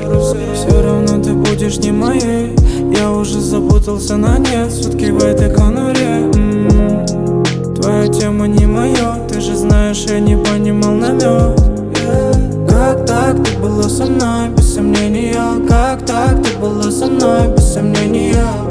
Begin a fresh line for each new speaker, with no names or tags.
Все равно ты будешь не моей. Я уже запутался на нет, сутки в этой конуре. Твоя тема не моя, ты же знаешь, я не понимал намек. Как так ты была со мной, без сомнения? Как так ты была со мной, без сомнения?